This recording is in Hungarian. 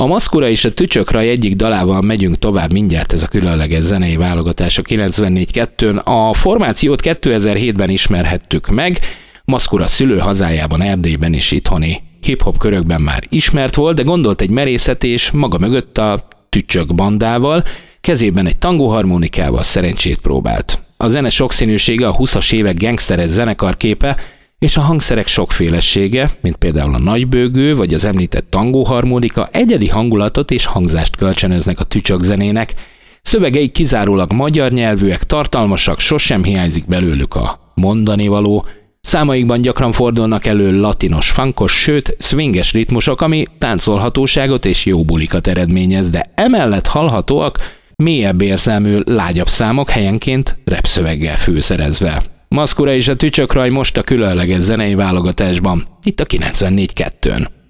A Maszkura és a Tücsök-raj egyik dalával megyünk tovább mindjárt, ez a különleges zenei válogatás a 94.2-n. A formációt 2007-ben ismerhettük meg, Maszkura szülőhazájában, Erdélyben is itthoni hip-hop körökben már ismert volt, de gondolt egy merészet és maga mögött a Tücsök bandával, kezében egy tangóharmonikával szerencsét próbált. A zene sokszínűsége, a 20-as évek gangsteres zenekarképe és a hangszerek sokfélesége, mint például a nagybőgő vagy az említett tangóharmonika egyedi hangulatot és hangzást kölcsönöznek a Tücsök zenének. Szövegeik kizárólag magyar nyelvűek, tartalmasak, sosem hiányzik belőlük a mondanivaló. Számaikban gyakran fordulnak elő latinos, funkos, sőt swinges ritmusok, ami táncolhatóságot és jó bulikat eredményez, de emellett hallhatóak mélyebb érzelmű, lágyabb számok, helyenként rapszöveggel főszerezve. Maszkura és a Tücsök-raj most a különleges zenei válogatásban, itt a 94.2-n.